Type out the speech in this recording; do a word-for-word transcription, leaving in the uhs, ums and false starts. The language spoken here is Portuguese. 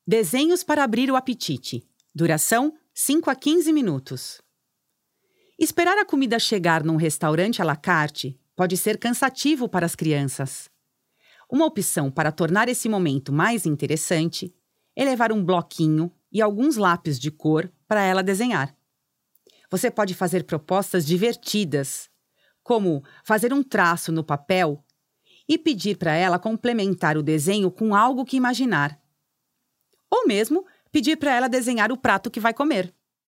Desenhos para abrir o apetite. Duração cinco a quinze minutos. Esperar a comida chegar num restaurante à la carte pode ser cansativo para as crianças. Uma opção para tornar esse momento mais interessante é levar um bloquinho e alguns lápis de cor para ela desenhar. Você pode fazer propostas divertidas, como fazer um traço no papel e pedir para ela complementar o desenho com algo que imaginar. Ou mesmo pedir para ela desenhar o prato que vai comer.